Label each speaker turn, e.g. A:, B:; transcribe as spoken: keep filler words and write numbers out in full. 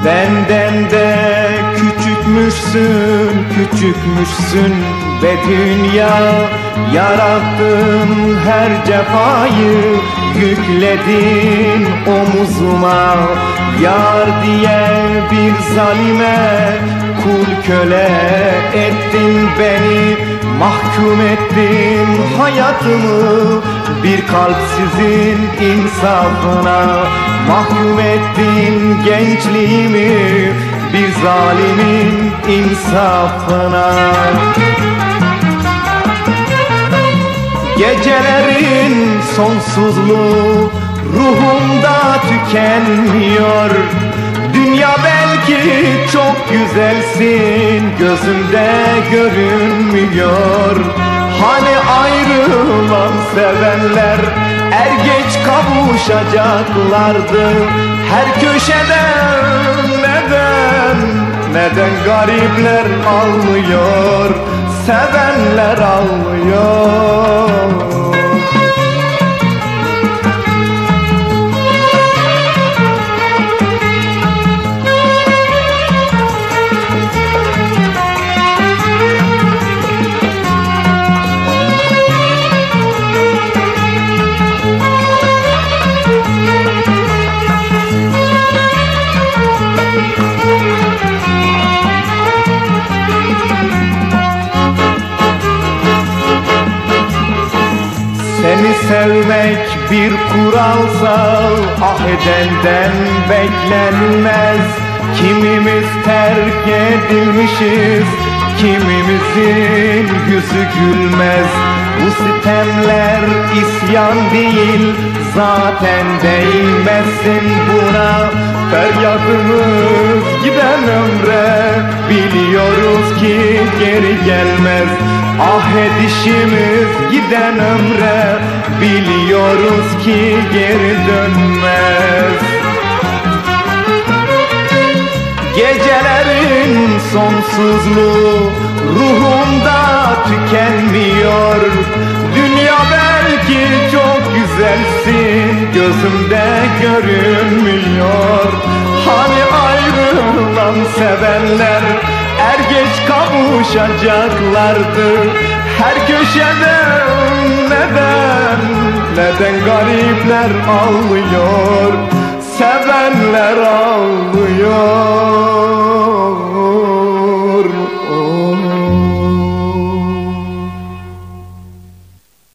A: Benden de küçükmüşsün, küçükmüşsün be dünya. Yarattın her cefayı, yükledin omuzuma. Yar diye bir zalime kul köle ettin beni. Mahkum ettin hayatımı bir kalpsizin insafına. Mahkum ettin gençliğimi bir zalimin insafına. Gecelerin sonsuzluğu ruhumda tükenmiyor. Dünya belki çok güzelsin, gözümde görünmüyor. Hani ayrılan sevenler er geç kavuşacaklardı. Her köşede neden, neden garipler almıyor, sevenler almıyor. Seni sevmek bir kuralsa ah edenden beklenmez. Kimimiz terk edilmişiz, kimimizin yüzü gülmez. Bu sitemler isyan değil, zaten değmezsin buna. Feryadımız giden ömre biliyoruz ki geri gelmez. Ah edişimiz giden ömre biliyoruz ki geri dönmez. Gecelerin sonsuzluğu ruhumda tükenmiyor. Dünya belki çok güzelsin, gözümde görünmüyor. Hani ayrılan sevenler er geç kavuşacaklardı. Her köşede neden, neden garipler ağlıyor, sevenler ağlıyor.